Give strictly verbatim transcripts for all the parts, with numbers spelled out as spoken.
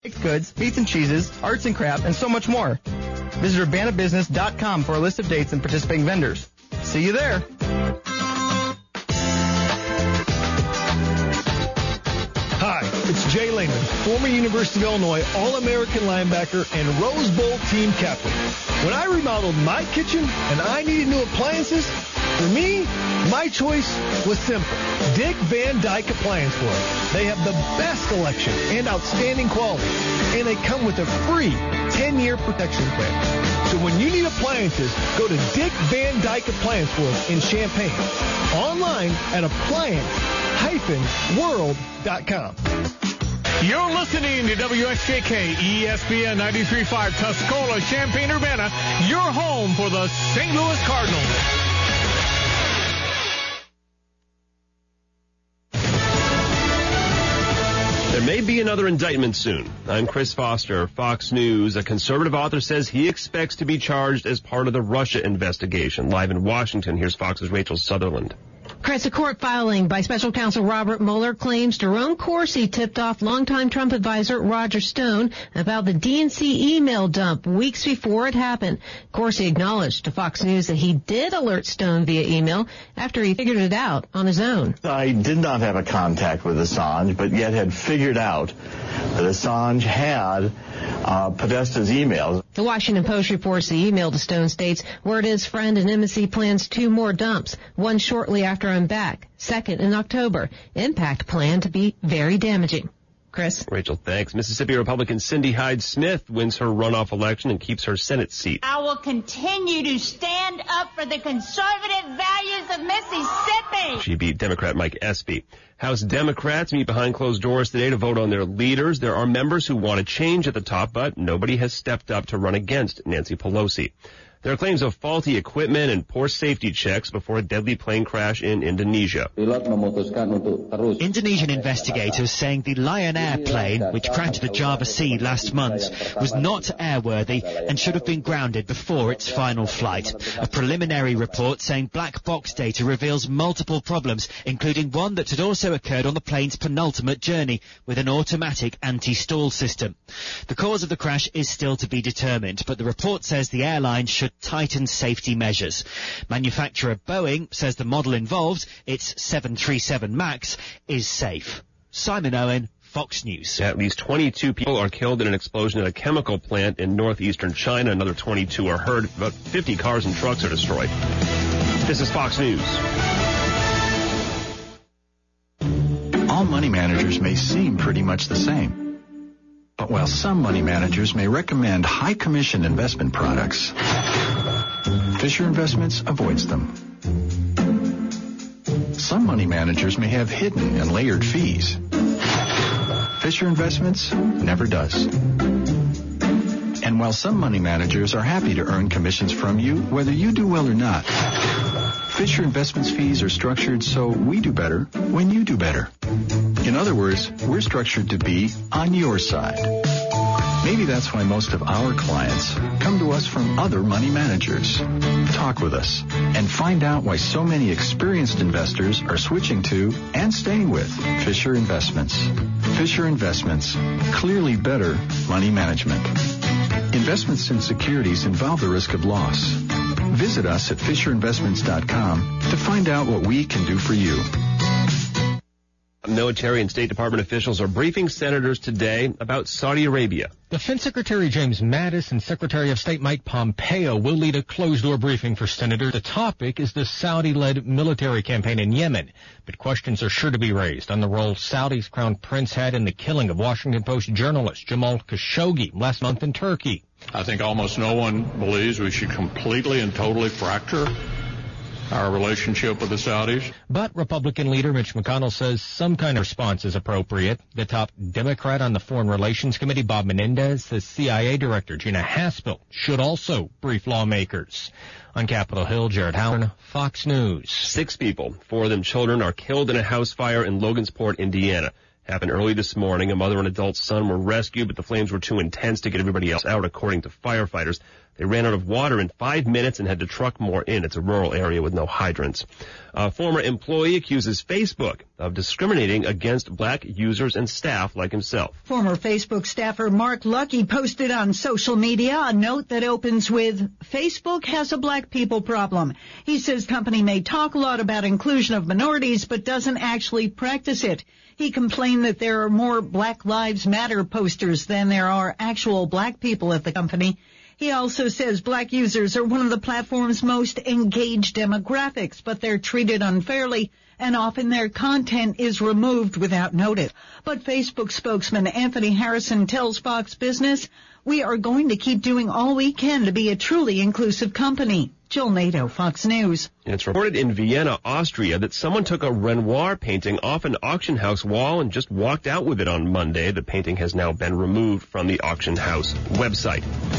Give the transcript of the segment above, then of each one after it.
baked goods, meats and cheeses, arts and crafts, and so much more. Visit urbana business dot com for a list of dates and participating vendors. See you there. Hi, it's Jay Lehman, former University of Illinois All-American linebacker and Rose Bowl team captain. When I remodeled my kitchen and I needed new appliances, for me, my choice was simple. Dick Van Dyke Appliance World. They have the best selection and outstanding quality, and they come with a free ten-year protection plan. So when you need appliances, go to Dick Van Dyke Appliance World in Champaign. Online at appliance dash world dot com. You're listening to W S J K E S P N ninety-three point five Tuscola, Champaign-Urbana, your home for the Saint Louis Cardinals. There may be another indictment soon. I'm Chris Foster, Fox News. A conservative author says he expects to be charged as part of the Russia investigation. Live in Washington, here's Fox's Rachel Sutherland. Chris, a court filing by special counsel Robert Mueller claims Jerome Corsi tipped off longtime Trump advisor Roger Stone about the D N C email dump weeks before it happened. Corsi acknowledged to Fox News that he did alert Stone via email after he figured it out on his own. I did not have a contact with Assange, but yet had figured out that Assange had uh, Podesta's emails. The Washington Post reports the email to Stone states, word is friend and embassy plans two more dumps, one shortly after I'm back, second in October. Impact plan to be very damaging. Chris? Rachel, thanks. Mississippi Republican Cindy Hyde-Smith wins her runoff election and keeps her Senate seat. I will continue to stand up for the conservative values of Mississippi. She beat Democrat Mike Espy. House Democrats meet behind closed doors today to vote on their leaders. There are members who want to change at the top, but nobody has stepped up to run against Nancy Pelosi. There are claims of faulty equipment and poor safety checks before a deadly plane crash in Indonesia. Indonesian investigators saying the Lion Air plane, which crashed the Java Sea last month, was not airworthy and should have been grounded before its final flight. A preliminary report saying black box data reveals multiple problems, including one that had also occurred on the plane's penultimate journey with an automatic anti-stall system. The cause of the crash is still to be determined, but the report says the airline should tighten safety measures. Manufacturer Boeing says the model involved, its seven thirty-seven MAX, is safe. Simon Owen, Fox News. At least twenty-two people are killed in an explosion at a chemical plant in northeastern China. Another twenty-two are hurt. About fifty cars and trucks are destroyed. This is Fox News. All money managers may seem pretty much the same. But while some money managers may recommend high commission investment products, Fisher Investments avoids them. Some money managers may have hidden and layered fees. Fisher Investments never does. And while some money managers are happy to earn commissions from you, whether you do well or not, Fisher Investments fees are structured so we do better when you do better. In other words, we're structured to be on your side. Maybe that's why most of our clients come to us from other money managers. Talk with us and find out why so many experienced investors are switching to and staying with Fisher Investments. Fisher Investments, clearly better money management. Investments in securities involve the risk of loss. Visit us at fisher investments dot com to find out what we can do for you. Military and State Department officials are briefing senators today about Saudi Arabia. Defense Secretary James Mattis and Secretary of State Mike Pompeo will lead a closed-door briefing for senators. The topic is the Saudi-led military campaign in Yemen, but questions are sure to be raised on the role Saudi's Crown Prince had in the killing of Washington Post journalist Jamal Khashoggi last month in Turkey. I think almost no one believes we should completely and totally fracture our relationship with the Saudis. But Republican leader Mitch McConnell says some kind of response is appropriate. The top Democrat on the Foreign Relations Committee, Bob Menendez, says C I A Director Gina Haspel should also brief lawmakers. On Capitol Hill, Jared Howard, Fox News. Six people, four of them children, are killed in a house fire in Logansport, Indiana. Happened early this morning. A mother and adult son were rescued, but the flames were too intense to get everybody else out, according to firefighters. They ran out of water in five minutes and had to truck more in. It's a rural area with no hydrants. A former employee accuses Facebook of discriminating against black users and staff like himself. Former Facebook staffer Mark Lucky posted on social media a note that opens with, Facebook has a black people problem. He says company may talk a lot about inclusion of minorities, but doesn't actually practice it. He complained that there are more Black Lives Matter posters than there are actual black people at the company. He also says black users are one of the platform's most engaged demographics, but they're treated unfairly, and often their content is removed without notice. But Facebook spokesman Anthony Harrison tells Fox Business, we are going to keep doing all we can to be a truly inclusive company. Jill Nato, Fox News. It's reported in Vienna, Austria, that someone took a Renoir painting off an auction house wall and just walked out with it on Monday. The painting has now been removed from the auction house website.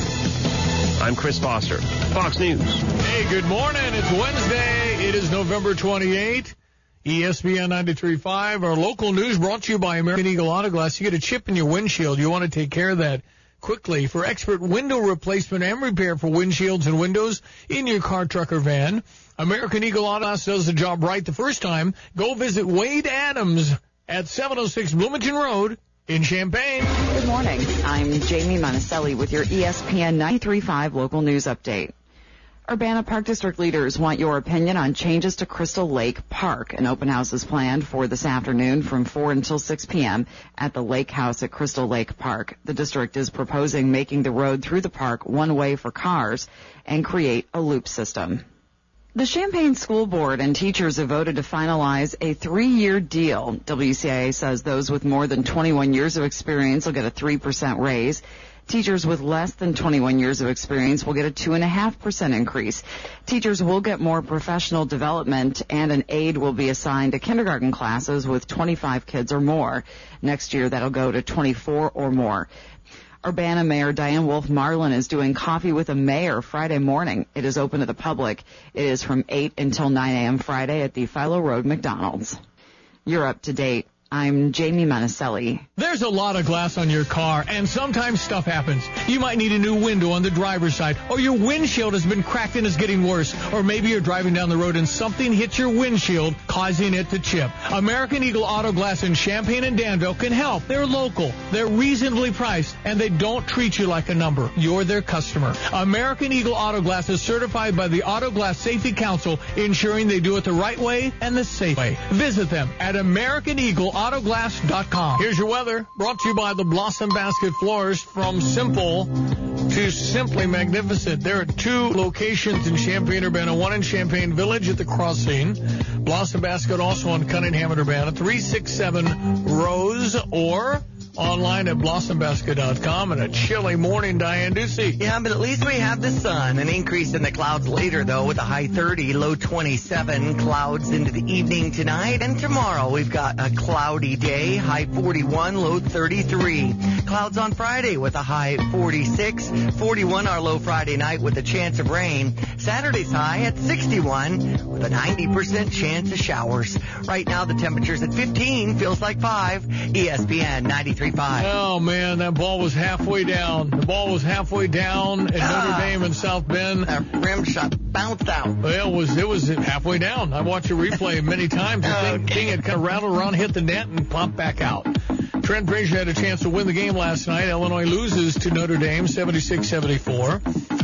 I'm Chris Foster, Fox News. Hey, good morning. It's Wednesday. It is November twenty-eighth. E S P N ninety-three point five. Our local news brought to you by American Eagle Auto Glass. You get a chip in your windshield. You want to take care of that quickly. For expert window replacement and repair for windshields and windows in your car, truck, or van, American Eagle Auto Glass does the job right the first time. Go visit Wade Adams at seven oh six Bloomington Road in Champaign. Good morning. I'm Jamie Monticelli with your E S P N ninety-three point five local news update. Urbana Park District leaders want your opinion on changes to Crystal Lake Park. An open house is planned for this afternoon from four until six p.m. at the Lake House at Crystal Lake Park. The district is proposing making the road through the park one way for cars and create a loop system. The Champaign School Board and teachers have voted to finalize a three-year deal. W C I A says those with more than twenty-one years of experience will get a three percent raise. Teachers with less than twenty-one years of experience will get a two point five percent increase. Teachers will get more professional development, and an aide will be assigned to kindergarten classes with twenty-five kids or more. Next year, that'll go to twenty-four or more. Urbana Mayor Diane Wolf Marlin is doing Coffee with a Mayor Friday morning. It is open to the public. It is from eight until nine a.m. Friday at the Philo Road McDonald's. You're up to date. I'm Jamie Monticelli. There's a lot of glass on your car, and sometimes stuff happens. You might need a new window on the driver's side, or your windshield has been cracked and is getting worse, or maybe you're driving down the road and something hits your windshield, causing it to chip. American Eagle Auto Glass in Champaign and Danville can help. They're local, they're reasonably priced, and they don't treat you like a number. You're their customer. American Eagle Auto Glass is certified by the Auto Glass Safety Council, ensuring they do it the right way and the safe way. Visit them at American Eagle Autoglass dot com. Here's your weather, brought to you by the Blossom Basket Floors. From simple to simply magnificent. There are two locations in Champaign-Urbana, one in Champaign Village at the Crossing. Blossom Basket also on Cunningham and Urbana, three six seven Rose, or online at blossom basket dot com. And a chilly morning, Diane Ducey. Yeah, but at least we have the sun. An increase in the clouds later, though, with a high thirty, low twenty-seven. Clouds into the evening tonight. And tomorrow we've got a cloudy day, high forty-one, low thirty-three. Clouds on Friday with a high forty-six. forty-one our low Friday night with a chance of rain. Saturday's high at sixty-one with a ninety percent chance of showers. Right now the temperature's at fifteen, feels like five. E S P N ninety-three point five. Oh, man, that ball was halfway down. The ball was halfway down at ah, Notre Dame and South Bend. That rim shot bounced out. Well, it was, it was halfway down. I watched a replay many times. The thing, okay. thing had kind of rattled around, hit the net, and popped back out. Trent Frazier had a chance to win the game last night. Illinois loses to Notre Dame, seventy-six seventy-four.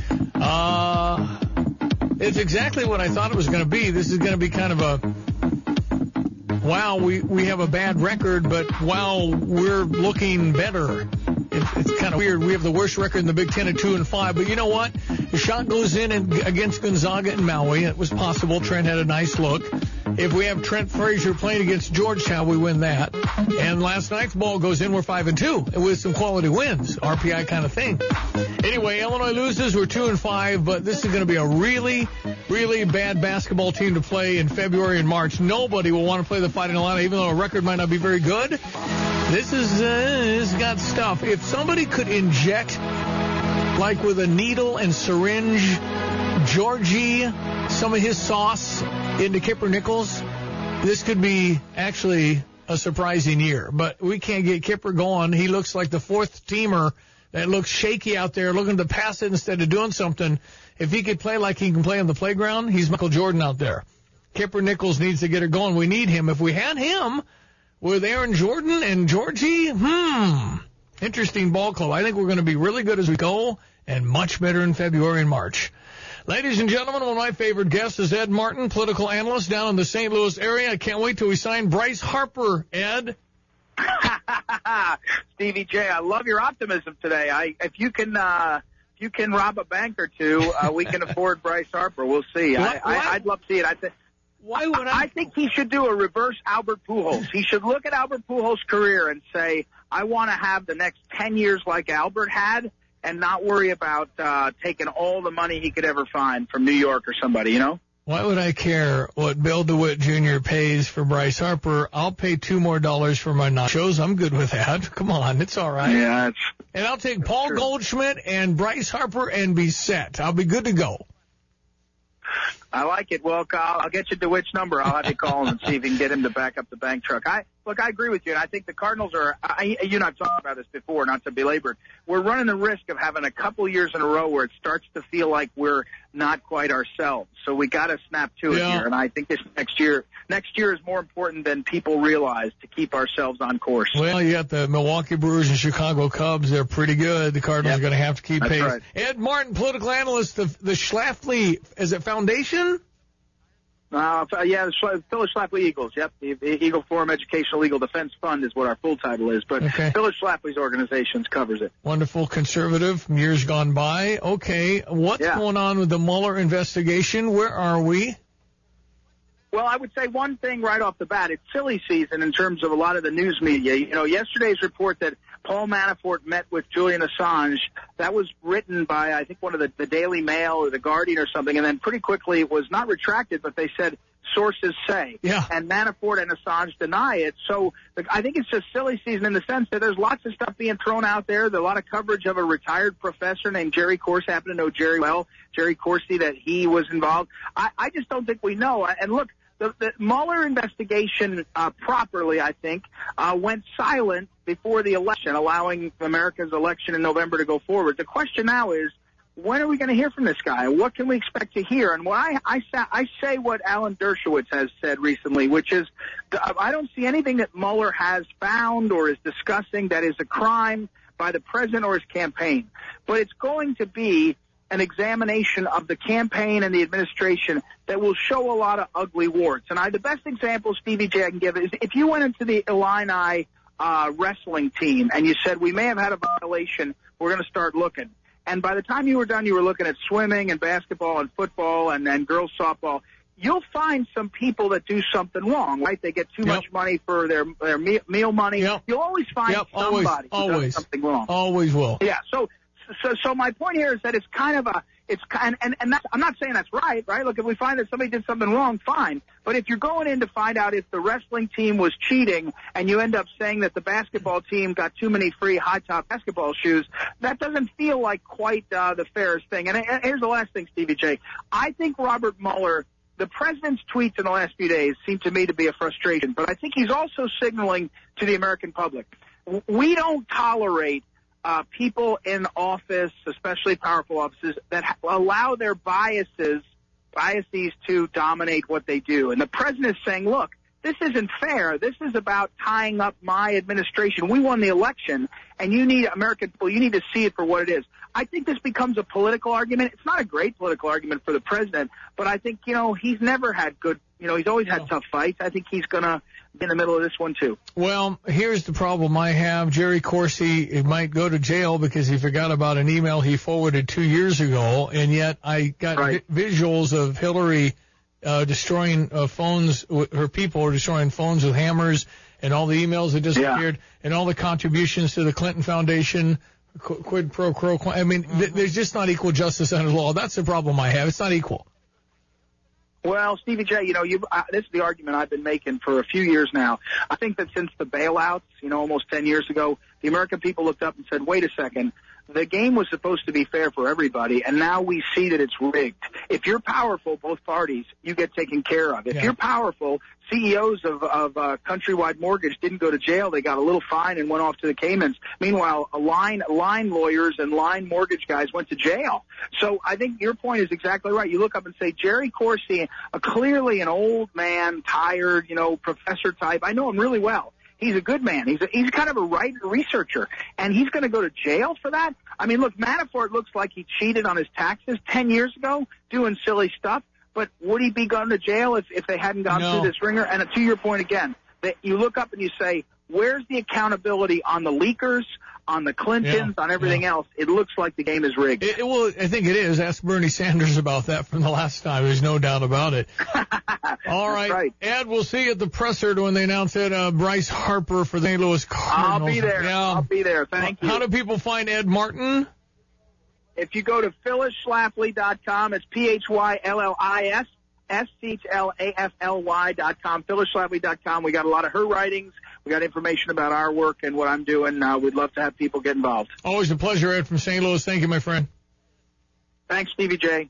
Uh, it's exactly what I thought it was going to be. This is going to be kind of a, wow, we, we have a bad record, but wow, we're looking better. It, it's kind of weird. We have the worst record in the Big Ten at two and five, but you know what? The shot goes in and, against Gonzaga and Maui. It was possible. Trent had a nice look. If we have Trent Frazier playing against Georgetown, we win that. And last night's ball goes in, we're five and two with some quality wins, R P I kind of thing. Anyway, Illinois loses, we're two and five, but this is going to be a really, really bad basketball team to play in February and March. Nobody will want to play the Fighting Illini, even though a record might not be very good. This is, uh, this has got stuff. If somebody could inject, like with a needle and syringe, Georgie, some of his sauce into Kipper Nichols, this could be actually a surprising year. But we can't get Kipper going. He looks like the fourth teamer that looks shaky out there, looking to pass it instead of doing something. If he could play like he can play on the playground, he's Michael Jordan out there. Kipper Nichols needs to get her going. We need him. If we had him with Aaron Jordan and Georgie, hmm, interesting ball club. I think we're going to be really good as we go and much better in February and March. Ladies and gentlemen, one of my favorite guests is Ed Martin, political analyst down in the Saint Louis area. I can't wait till we sign Bryce Harper, Ed. Stevie J, I love your optimism today. I, if you can, uh, if you can rob a bank or two, uh, we can afford Bryce Harper. We'll see. I, I, I'd love to see it. I think. Why would I? I think he should do a reverse Albert Pujols. He should look at Albert Pujols' career and say, I want to have the next ten years like Albert had, and not worry about uh, taking all the money he could ever find from New York or somebody, you know? Why would I care what Bill DeWitt Junior pays for Bryce Harper? I'll pay two more dollars for my nachos. I'm good with that. Come on, it's all right. Yeah, it's, and I'll take Paul true. Goldschmidt and Bryce Harper and be set. I'll be good to go. I like it. Well, Kyle, I'll get you DeWitt's number. I'll have you call him and see if you can get him to back up the bank truck. I Look, I agree with you, and I think the Cardinals are, I, you and I have talked about this before, not to belabor it. We're running the risk of having a couple years in a row where it starts to feel like we're not quite ourselves. So we got to snap to yeah. it here, and I think this next year, next year is more important than people realize to keep ourselves on course. Well, you got the Milwaukee Brewers and Chicago Cubs. They're pretty good. The Cardinals yep. are going to have to keep That's pace. Right. Ed Martin, political analyst, the, the Schlafly, is it Foundation? Uh, yeah, the Phyllis Schlafly Eagles. Yep, the Eagle Forum Educational Legal Defense Fund is what our full title is, but okay. Phyllis Schlafly's organization covers it. Wonderful, conservative, years gone by. Okay, what's yeah. going on with the Mueller investigation? Where are we? Well, I would say one thing right off the bat. It's silly season in terms of a lot of the news media. You know, yesterday's report that Paul Manafort met with Julian Assange, that was written by, I think, one of the, the Daily Mail or the Guardian or something, and then pretty quickly it was not retracted, but they said sources say. Yeah. And Manafort and Assange deny it. So I think it's just silly season in the sense that there's lots of stuff being thrown out there. There's a lot of coverage of a retired professor named Jerry Corsi. I happen to know Jerry well, Jerry Corsi, that he was involved. I, I just don't think we know. And look, The, the Mueller investigation uh, properly, I think, uh, went silent before the election, allowing America's election in November to go forward. The question now is, when are we going to hear from this guy? What can we expect to hear? And when I, I, sa- I say what Alan Dershowitz has said recently, which is I don't see anything that Mueller has found or is discussing that is a crime by the president or his campaign. But it's going to be an examination of the campaign and the administration that will show a lot of ugly warts. And I, the best example, Stevie J, I can give is if you went into the Illini uh, wrestling team and you said, we may have had a violation, we're going to start looking. And by the time you were done, you were looking at swimming and basketball and football and, and girls softball. You'll find some people that do something wrong, right? They get too yep. much money for their their meal, meal money. Yep. You'll always find yep. somebody always, who always. does something wrong. Always will. Yeah, so So, so my point here is that it's kind of a, it's kind, and, and that's, I'm not saying that's right, right? Look, if we find that somebody did something wrong, fine. But if you're going in to find out if the wrestling team was cheating and you end up saying that the basketball team got too many free high-top basketball shoes, that doesn't feel like quite uh, the fairest thing. And, and here's the last thing, Stevie J. I think Robert Mueller, the president's tweets in the last few days seem to me to be a frustration, but I think he's also signaling to the American public, we don't tolerate Uh, people in office, especially powerful offices, that ha- allow their biases, biases to dominate what they do. And the president is saying, look, this isn't fair. This is about tying up my administration. We won the election, and you need American people, you need to see it for what it is. I think this becomes a political argument. It's not a great political argument for the president, but I think, you know, he's never had good, you know, he's always had tough fights. I think he's going to be in the middle of this one, too. Well, here's the problem I have. Jerry Corsi might go to jail because he forgot about an email he forwarded two years ago, and yet I got right. vi- visuals of Hillary uh, destroying uh, phones. Her people are destroying phones with hammers, and all the emails that disappeared, yeah. and all the contributions to the Clinton Foundation, qu- quid pro quo. I mean, mm-hmm. th- there's just not equal justice under law. That's the problem I have. It's not equal. Well, Stevie J, you know, you uh, this is the argument I've been making for a few years now. I think that since the bailouts, you know, almost ten years ago, the American people looked up and said, wait a second, The game was supposed to be fair for everybody, and now we see that it's rigged. If you're powerful, both parties, you get taken care of. If Yeah. you're powerful, C E Os of, of uh, Countrywide Mortgage didn't go to jail. They got a little fine and went off to the Caymans. Meanwhile, a line line lawyers and line mortgage guys went to jail. So I think your point is exactly right. You look up and say, Jerry Corsi, a clearly an old man, tired, you know, professor type. I know him really well. He's a good man. He's a, he's kind of a writer, researcher, and he's going to go to jail for that? I mean, look, Manafort looks like he cheated on his taxes ten years ago, doing silly stuff, but would he be going to jail if, if they hadn't gone No. through this ringer? And to your point again, that you look up and you say, where's the accountability on the leakers, on the Clintons, Yeah, on everything yeah. else? It looks like the game is rigged. It, it, well, I think it is. Ask Bernie Sanders about that from the last time. There's no doubt about it. All right. right. Ed, we'll see you at the presser when they announce that uh, Bryce Harper for the Saint Louis Cardinals. I'll be there. Yeah. I'll be there. Thank you. How do people find Ed Martin? If you go to phyllis schlafly dot com, it's P H Y L L I S S C H L A F L Y dot com, phyllis schlafly dot com. We got a lot of her writings. We got information about our work and what I'm doing. Uh, we'd love to have people get involved. Always a pleasure, Ed from Saint Louis. Thank you, my friend. Thanks, Stevie J.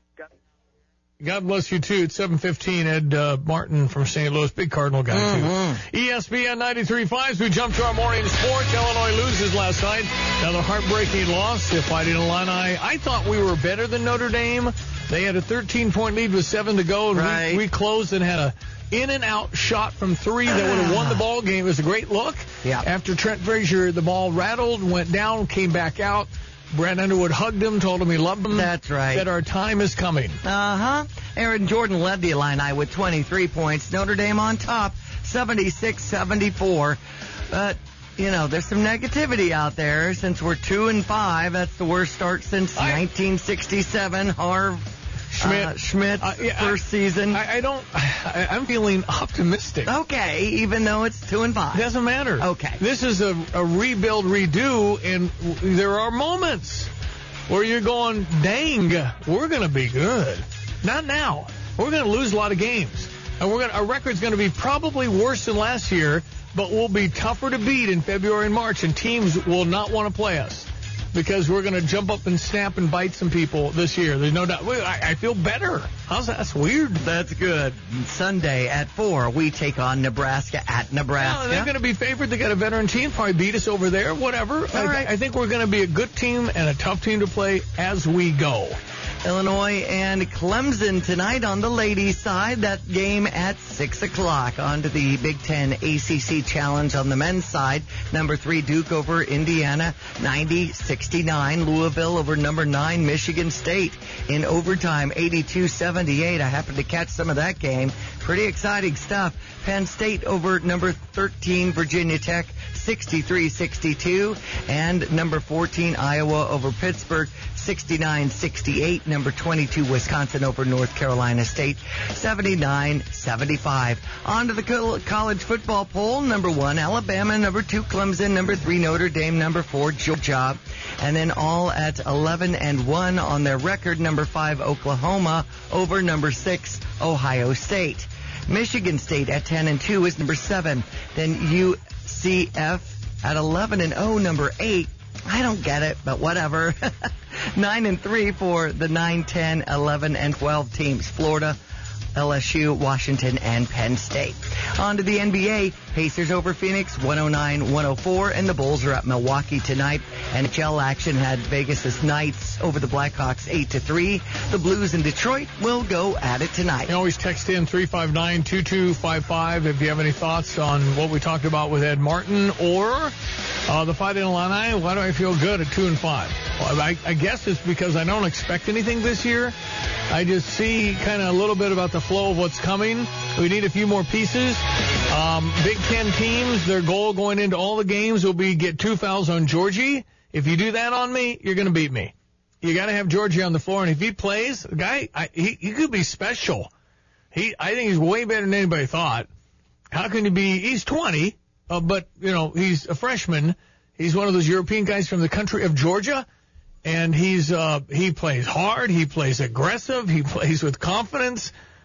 God bless you, too. It's seven fifteen. Ed uh, Martin from Saint Louis, big Cardinal guy, Mm-hmm. too. E S P N ninety-three point five as we jump to our morning sports. Illinois loses last night. Another heartbreaking loss. The Fighting Illini. I thought we were better than Notre Dame. They had a thirteen-point lead with seven to go, and Right. we, we closed and had a in-and-out shot from three that would have won the ball game. It was a great look. Yeah. After Trent Frazier, the ball rattled, went down, came back out. Brad Underwood hugged him, told him he loved him. That's right. Said our time is coming. Uh-huh. Aaron Jordan led the Illini with twenty-three points. Notre Dame on top, seventy-six seventy-four. But, you know, there's some negativity out there. Since we're two and five, that's the worst start since I- nineteen sixty-seven. Harv Schmidt. uh, Schmidt's Uh, yeah, first I- season. I, I don't. I, I'm feeling optimistic. okay, even though it's two and five. Doesn't matter. Okay. This is a, a rebuild, redo, and w- there are moments where you're going, dang, we're going to be good. Not now. We're going to lose a lot of games, and we're going our record's going to be probably worse than last year, but we'll be tougher to beat in February and March, and teams will not want to play us because we're going to jump up and snap and bite some people this year. There's no doubt. I, I feel better. How's that? That's weird. That's good. Sunday at four, we take on Nebraska at Nebraska. Well, they're going to be favored. They got a veteran team, probably beat us over there, whatever. I, right. I think we're going to be a good team and a tough team to play as we go. Illinois and Clemson tonight on the ladies' side. That game at six o'clock. On to the Big Ten A C C Challenge on the men's side. Number three, Duke over Indiana, ninety sixty-nine. Louisville over number nine, Michigan State in overtime, eighty-two seventy-eight. I happened to catch some of that game. Pretty exciting stuff. Penn State over number thirteen, Virginia Tech, sixty-three sixty-two. And number fourteen, Iowa over Pittsburgh, sixty-nine sixty-eight. Number twenty-two, Wisconsin over North Carolina State, seventy-nine seventy-five. On to the co- college football poll. Number one, Alabama. Number two, Clemson. Number three, Notre Dame. Number four, Georgia. And then all at eleven and one on their record. Number five, Oklahoma over number six, Ohio State. Michigan State at ten and two is number seven. Then U C F at eleven and oh, number eight. I don't get it, but whatever. nine and three for the nine, ten, eleven, and twelve teams. Florida, L S U, Washington, and Penn State. On to the N B A. Pacers over Phoenix, one oh nine one oh four, and the Bulls are at Milwaukee tonight. N H L action had Vegas' Knights over the Blackhawks eight to three. The Blues in Detroit will go at it tonight. You can always text in three five nine two two five five if you have any thoughts on what we talked about with Ed Martin or uh, the Fighting Illini. Why do I feel good at two and five? Well, I, I guess it's because I don't expect anything this year. I just see kind of a little bit about the flow of what's coming. We need a few more pieces. Um, Big Ten teams, their goal going into all the games will be get two fouls on Georgie. If you do that on me, you're going to beat me. You got to have Georgie on the floor, and if he plays, the guy, I, he, he could be special. He, I think he's way better than anybody thought. How can he be? He's twenty, uh, but you know he's a freshman. He's one of those European guys from the country of Georgia, and he's uh, he plays hard. He plays aggressive. He plays with confidence.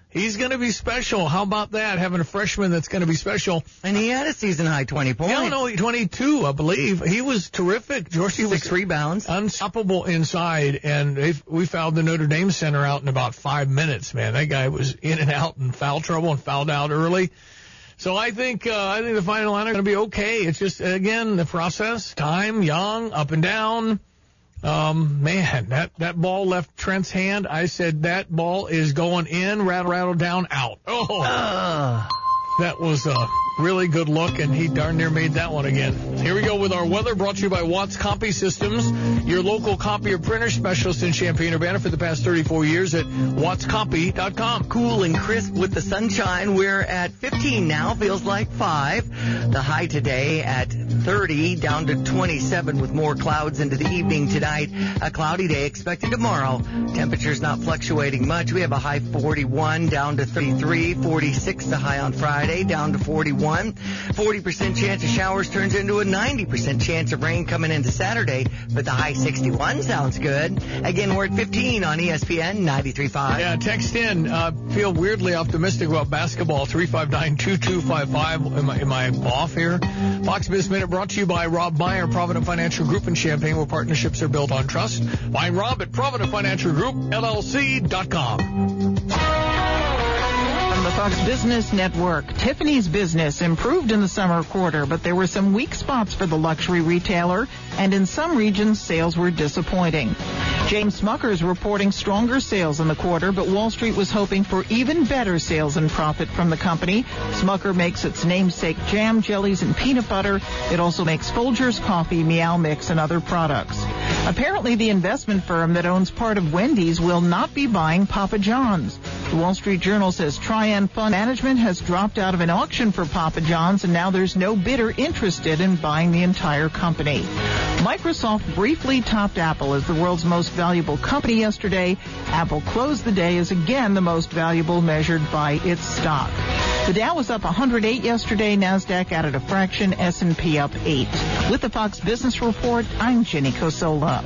He's going to be special. How about that, having a freshman that's going to be special? And he had a season-high twenty points. No, no, twenty-two, I believe. He was terrific. Georgie was Six rebounds. Unstoppable inside, and they, we fouled the Notre Dame center out in about five minutes, man. That guy was in and out in foul trouble and fouled out early. So I think uh, I think the final line are going to be okay. It's just, again, the process, time, young, up and down. Um, man, that, that ball left Trent's hand. I said that ball is going in, rattle, rattle, down, out. Oh, uh. That was a really good look, and he darn near made that one again. Here we go with our weather, brought to you by Watts Copy Systems, your local copier printer specialist in Champaign-Urbana for the past thirty-four years at watts copy dot com. Cool and crisp with the sunshine. We're at fifteen now, feels like five. The high today at thirty, down to twenty-seven with more clouds into the evening tonight. A cloudy day expected tomorrow. Temperatures not fluctuating much. We have a high forty-one, down to thirty-three, forty-six the high on Friday, down to forty-one. forty percent chance of showers turns into a ninety percent chance of rain coming into Saturday, but the high sixty-one sounds good. Again, we're at fifteen on E S P N ninety-three point five. Yeah, text in. Uh, feel weirdly optimistic about basketball. three five nine, two two five five. Am I, am I off here? Fox Business Minute brought to you by Rob Meyer, Provident Financial Group in Champaign, where partnerships are built on trust. Find Rob at Provident Financial Group, L L C dot com. From the Fox Business Network, Tiffany's business improved in the summer quarter, but there were some weak spots for the luxury retailer, and in some regions, sales were disappointing. James Smucker is reporting stronger sales in the quarter, but Wall Street was hoping for even better sales and profit from the company. Smucker makes its namesake jam, jellies, and peanut butter. It also makes Folgers coffee, Meow Mix, and other products. Apparently, the investment firm that owns part of Wendy's will not be buying Papa John's. The Wall Street Journal says Trian Fund Management has dropped out of an auction for Papa John's, and now there's no bidder interested in buying the entire company. Microsoft briefly topped Apple as the world's most valuable company yesterday. Apple closed the day as again the most valuable measured by its stock. The Dow was up one hundred eight yesterday. NASDAQ added a fraction. S and P up eight. With the Fox Business Report, I'm Jenny Cosola.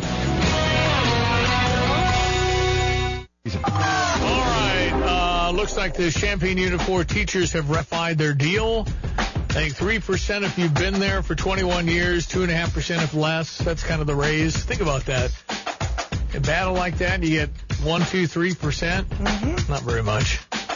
All right. Uh, looks like the Champaign Unicor teachers have ratified their deal. I think three percent if you've been there for twenty-one years, two point five percent if less. That's kind of the raise. Think about that. A battle like that, you get one, two, three percent. Mm-hmm. Not very much.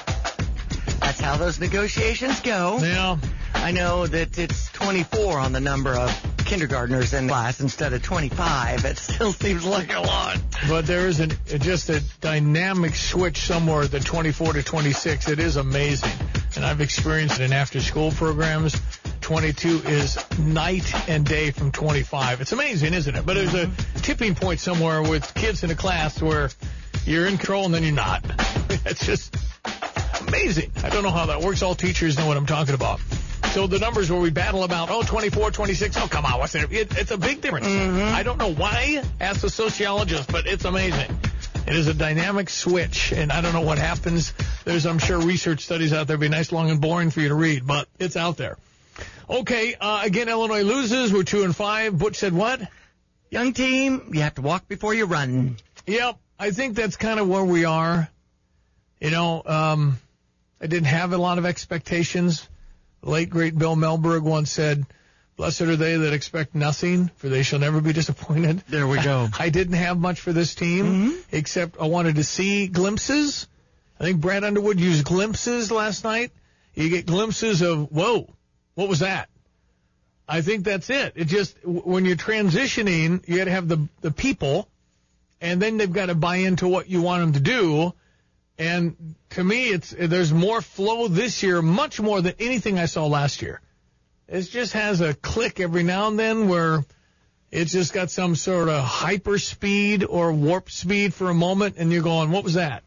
That's how those negotiations go. Yeah. I know that it's twenty-four on the number of kindergartners in class instead of twenty-five. It still seems like a lot. But there is an, just a dynamic switch somewhere at the twenty-four to twenty-six. It is amazing. And I've experienced it in after-school programs. twenty-two is night and day from twenty-five. It's amazing, isn't it? But there's a tipping point somewhere with kids in a class where you're in control and then you're not. It's just amazing. I don't know how that works. All teachers know what I'm talking about. So the numbers where we battle about, oh, twenty-four, twenty-six, oh, come on, what's it? it it's a big difference. Mm-hmm. I don't know why, ask the sociologist, but it's amazing. It is a dynamic switch, and I don't know what happens. There's, I'm sure, research studies out there. It'd be nice, long, and boring for you to read, but it's out there. Okay, uh, again, Illinois loses. We're two and five. Butch said what? Young team, you have to walk before you run. Yep, I think that's kind of where we are. You know, um, I didn't have a lot of expectations. The late, great Bill Melberg once said, blessed are they that expect nothing, for they shall never be disappointed. There we go. I didn't have much for this team, mm-hmm. except I wanted to see glimpses. I think Brad Underwood used glimpses last night. You get glimpses of, whoa, what was that? I think that's it. It just, when you're transitioning, you got to have the the people, and then they've got to buy into what you want them to do. And to me, it's there's more flow this year, much more than anything I saw last year. It just has a click every now and then where it's just got some sort of hyper speed or warp speed for a moment, and you're going, what was that?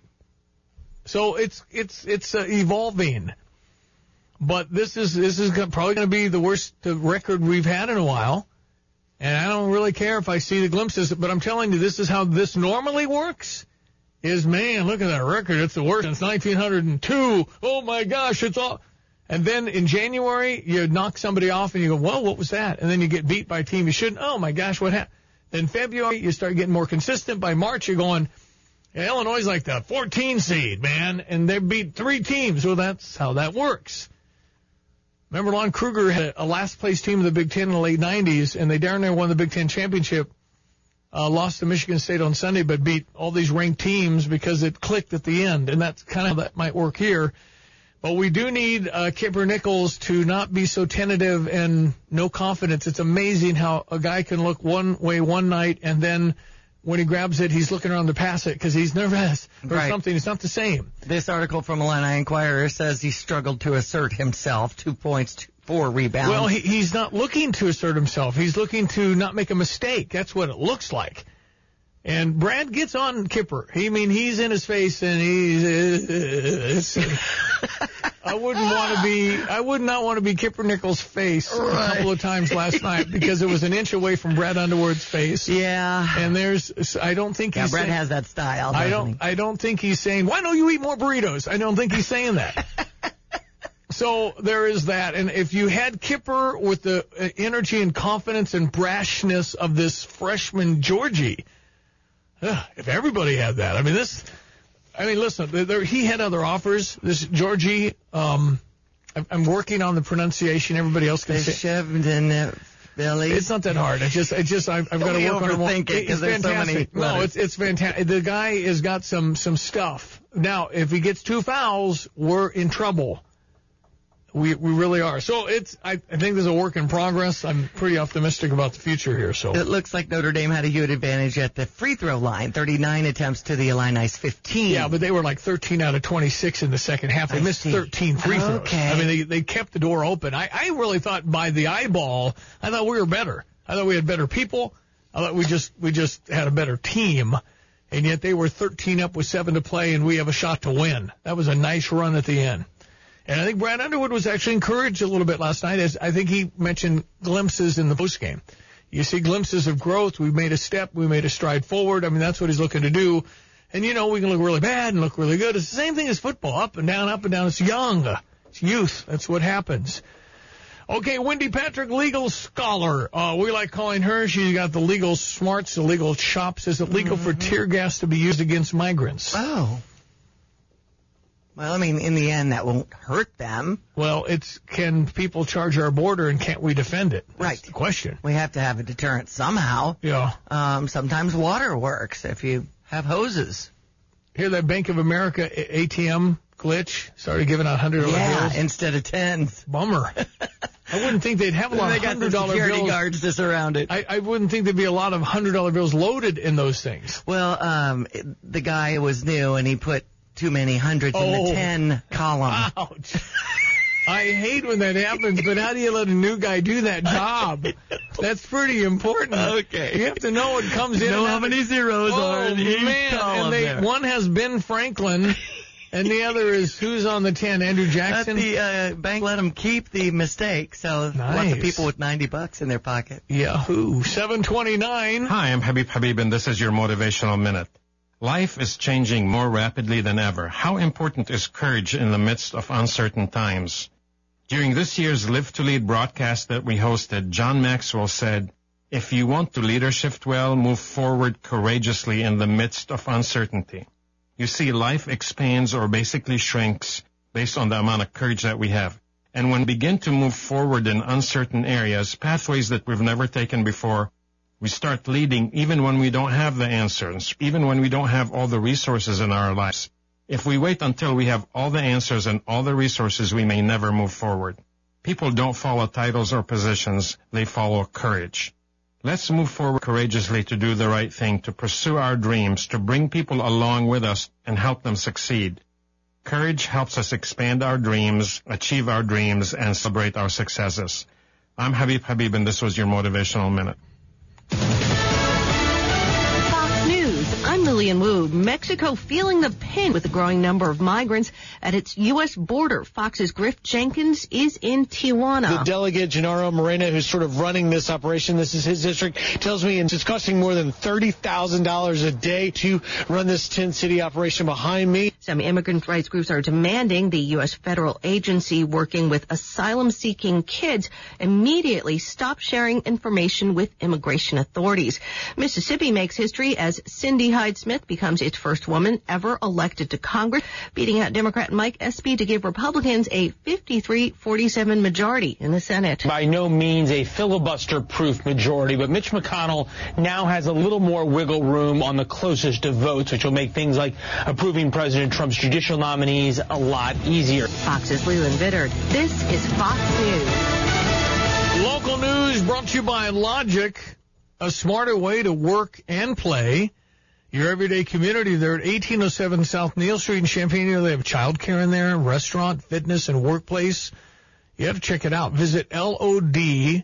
So it's it's it's uh, evolving. But this is this is probably going to be the worst record we've had in a while, and I don't really care if I see the glimpses. But I'm telling you, this is how this normally works. Is, man, look at that record. It's the worst since nineteen oh two. Oh, my gosh, it's all. And then in January, you knock somebody off and you go, whoa, what was that? And then you get beat by a team you shouldn't. Oh, my gosh, what happened? Then February, you start getting more consistent. By March, you're going, Yeah, Illinois is like the fourteen seed, man, and they beat three teams. Well, that's how that works. Remember, Lon Kruger had a last-place team in the Big Ten in the late nineties, and they darn near won the Big Ten championship. Uh, lost to Michigan State on Sunday, but beat all these ranked teams because it clicked at the end, and that's kind of how that might work here. But we do need uh, Kipper Nichols to not be so tentative and no confidence. It's amazing how a guy can look one way one night, and then when he grabs it, he's looking around to pass it because he's nervous or right. something. It's not the same. This article from Illini Inquirer says he struggled to assert himself. Two points, two, four rebounds. Well, he, he's not looking to assert himself. He's looking to not make a mistake. That's what it looks like. And Brad gets on Kipper. He, I mean, he's in his face, and he's. Uh, I wouldn't want to be. I would not want to be Kipper Nichols' face right. a couple of times last night because it was an inch away from Brad Underwood's face. Yeah. And there's. I don't think yeah, he's. Brad saying, has that style. I don't. He? I don't think he's saying, "Why don't you eat more burritos?" I don't think he's saying that. So there is that. And if you had Kipper with the energy and confidence and brashness of this freshman Georgie. Uh, if everybody had that, I mean, this, I mean, listen, there, he had other offers. This Georgie, um, I'm, I'm working on the pronunciation. Everybody else can say it. Billy. It's not that hard. It's just, it's just, I've, I've got to work on it more. It because there's so many letters. No, it's, it's fantastic. The guy has got some, some stuff. Now, if he gets two fouls, we're in trouble. We we really are. So it's I, I think there's a work in progress. I'm pretty optimistic about the future here. So it looks like Notre Dame had a huge advantage at the free throw line. thirty-nine attempts to the Illini's fifteen. Yeah, but they were like thirteen out of twenty-six in the second half. They I missed see. thirteen free throws. Okay. I mean, they they kept the door open. I, I really thought by the eyeball, I thought we were better. I thought we had better people. I thought we just we just had a better team. And yet they were thirteen up with seven to play, and we have a shot to win. That was a nice run at the end. And I think Brad Underwood was actually encouraged a little bit last night, as I think he mentioned glimpses in the postgame. You see glimpses of growth. We made a step. We made a stride forward. I mean, that's what he's looking to do. And, you know, we can look really bad and look really good. It's the same thing as football, up and down, up and down. It's young. It's youth. That's what happens. Okay, Wendy Patrick, legal scholar. Uh, we like calling her. She's got the legal smarts, the legal chops. Is it legal mm-hmm. for tear gas to be used against migrants? Oh. Well, I mean, in the end, that won't hurt them. Well, it's can people charge our border and can't we defend it? That's right. the question. We have to have a deterrent somehow. Yeah. Um, sometimes water works if you have hoses. Hear that Bank of America A T M glitch? Started giving out one hundred dollar yeah, bills. instead of tens. Bummer. I wouldn't think they'd have a lot they of got one hundred dollar the security bills. guards to surround it. I, I wouldn't think there'd be a lot of one hundred dollar bills loaded in those things. Well, um, the guy was new, and he put too many hundreds oh. in the ten column. Ouch. I hate when that happens, but how do you let a new guy do that job? That's pretty important. Okay. You have to know what comes in. Know how many zeros oh, are in each man. column And they, there. one has Ben Franklin, and the other is who's on the ten? Andrew Jackson? Let the uh, bank let them keep the mistake, so nice. Lots of people with ninety bucks in their pocket. Yahoo. seven twenty-nine. Hi, I'm Habib Habib, and this is your Motivational Minute. Life is changing more rapidly than ever. How important is courage in the midst of uncertain times? During this year's Live to Lead broadcast that we hosted, John Maxwell said, if you want to lead or shift well, move forward courageously in the midst of uncertainty. You see, life expands or basically shrinks based on the amount of courage that we have. And when we begin to move forward in uncertain areas, pathways that we've never taken before, we start leading even when we don't have the answers, even when we don't have all the resources in our lives. If we wait until we have all the answers and all the resources, we may never move forward. People don't follow titles or positions, they follow courage. Let's move forward courageously to do the right thing, to pursue our dreams, to bring people along with us and help them succeed. Courage helps us expand our dreams, achieve our dreams, and celebrate our successes. I'm Habib Habib, and this was your Motivational Minute. Fox News, I'm Lillian Wu. Mexico feeling the pain with the growing number of migrants at its U S border. Fox's Griff Jenkins is in Tijuana. The delegate, Gennaro Moreno, who's sort of running this operation, this is his district, tells me it's costing more than thirty thousand dollars a day to run this ten-city operation behind me. Some immigrant rights groups are demanding the U S federal agency working with asylum-seeking kids immediately stop sharing information with immigration authorities. Mississippi makes history as Cindy Hyde Smith Smith becomes its first woman ever elected to Congress, beating out Democrat Mike Espy to give Republicans a fifty-three forty-seven majority in the Senate. By no means a filibuster-proof majority, but Mitch McConnell now has a little more wiggle room on the closest of votes, which will make things like approving President Trump's judicial nominees a lot easier. Fox's Leland Bittard. This is Fox News. Local news brought to you by Logic, a smarter way to work and play. Your everyday community there at eighteen oh seven South Neal Street in Champaign. They have childcare in there, restaurant, fitness, and workplace. You have to check it out. Visit L O D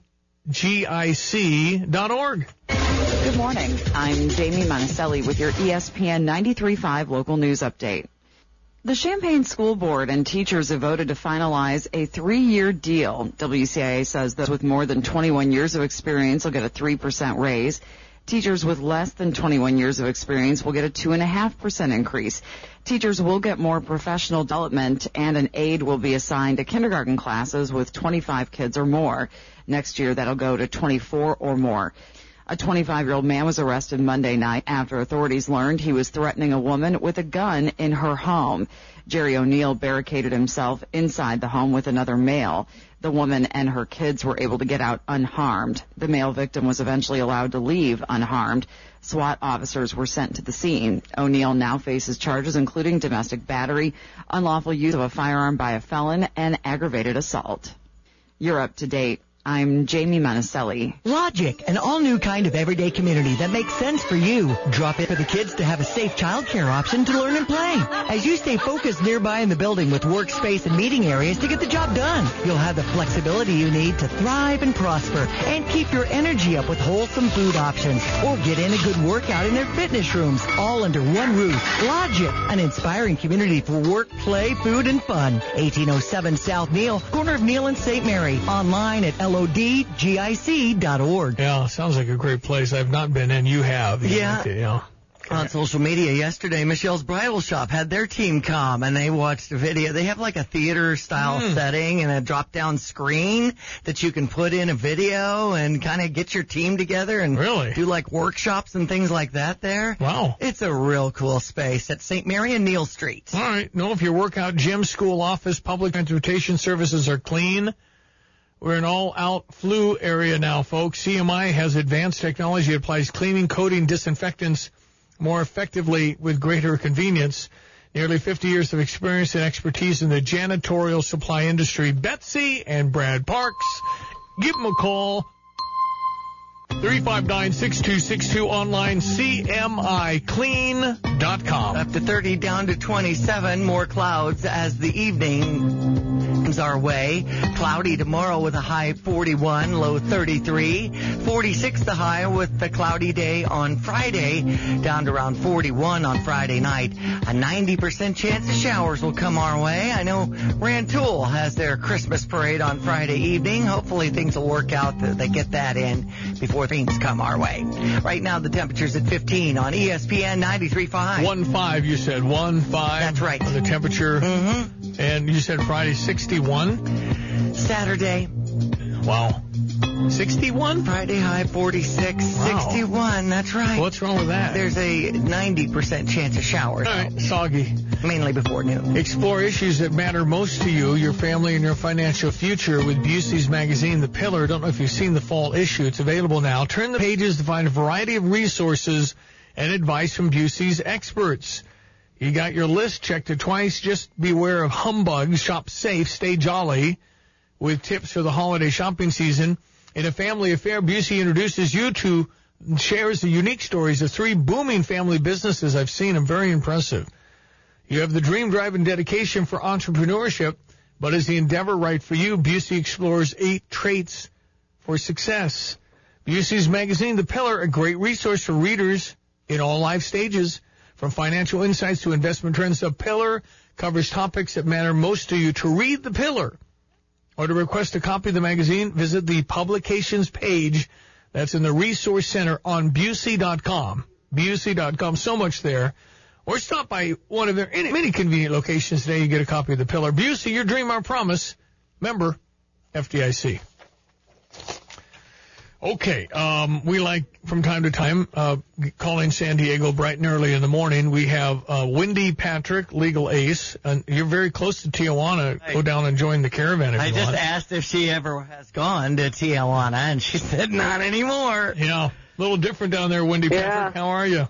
G I C dot org. Good morning. I'm Jamie Monticelli with your E S P N ninety-three point five local news update. The Champaign School Board and teachers have voted to finalize a three-year deal. W C I A says those with more than twenty-one years of experience will get a three percent raise. Teachers with less than twenty-one years of experience will get a two point five percent increase. Teachers will get more professional development, and an aide will be assigned to kindergarten classes with twenty-five kids or more. Next year, that'll go to twenty-four or more. A twenty-five-year-old man was arrested Monday night after authorities learned he was threatening a woman with a gun in her home. Jerry O'Neill barricaded himself inside the home with another male. The woman and her kids were able to get out unharmed. The male victim was eventually allowed to leave unharmed. SWAT officers were sent to the scene. O'Neill now faces charges including domestic battery, unlawful use of a firearm by a felon, and aggravated assault. You're up to date. I'm Jamie Monticelli. Logic, an all-new kind of everyday community that makes sense for you. Drop it for the kids to have a safe childcare option to learn and play. As you stay focused nearby in the building with workspace and meeting areas to get the job done, you'll have the flexibility you need to thrive and prosper and keep your energy up with wholesome food options or get in a good workout in their fitness rooms, all under one roof. Logic, an inspiring community for work, play, food, and fun. eighteen oh seven South Neal, corner of Neal and Saint Mary. Online at L O D G I C dot org. Yeah, sounds like a great place. I've not been in. You have. You yeah. Like it, yeah. On social media yesterday, Michelle's Bridal Shop had their team come, and they watched a video. They have like a theater-style mm. setting and a drop-down screen that you can put in a video and kind of get your team together and really? do like workshops and things like that there. Wow. It's a real cool space at Saint Mary and Neal Street. All right. No, if your workout, gym, school, office, public transportation services are clean. We're an all-out flu area now, folks. C M I has advanced technology that applies cleaning, coating, disinfectants more effectively with greater convenience. Nearly fifty years of experience and expertise in the janitorial supply industry. Betsy and Brad Parks. Give them a call. three five nine, six two six two, online, C M I clean dot com. Up to thirty, down to twenty-seven. More clouds as the evening comes our way. Cloudy tomorrow with a high forty-one, low thirty-three. forty-six the high with the cloudy day on Friday, down to around forty-one on Friday night. A ninety percent chance of showers will come our way. I know Rantoul has their Christmas parade on Friday evening. Hopefully things will work out that they get that in before things come our way. Right now the temperature's at fifteen on E S P N ninety-three point five. One five, you said. One five. That's right. The temperature. Mm-hmm. And you said Friday sixty-one. Saturday. Wow. sixty-one? Friday high forty-six. Wow. sixty-one. That's right. What's wrong with that? There's a ninety percent chance of showers. All right. Soggy. Mainly before noon. Explore issues that matter most to you, your family, and your financial future with Busey's magazine, The Pillar. Don't know if you've seen the fall issue. It's available now. Turn the pages to find a variety of resources and advice from Busey's experts. You got your list. Checked it twice. Just beware of humbugs. Shop safe. Stay jolly with tips for the holiday shopping season. In a family affair, Busey introduces you to, shares the unique stories of three booming family businesses I've seen. I'm very impressive. You have the dream, drive, and dedication for entrepreneurship, but is the endeavor right for you? Busey explores eight traits for success. Busey's magazine, The Pillar, a great resource for readers in all life stages. From financial insights to investment trends, The Pillar covers topics that matter most to you. To read The Pillar or to request a copy of the magazine, visit the publications page that's in the Resource Center on Busey dot com. Busey dot com, so much there. Or stop by one of their many convenient locations today. You get a copy of The Pillar. Busey, your dream, our promise. Member, F D I C. Okay, um, we like from time to time uh, calling San Diego bright and early in the morning. We have uh, Wendy Patrick, legal ace. And you're very close to Tijuana. Go down and join the caravan if I you just want. asked if she ever has gone to Tijuana, and she said not anymore. Yeah, a little different down there, Wendy Yeah. Patrick. How are you?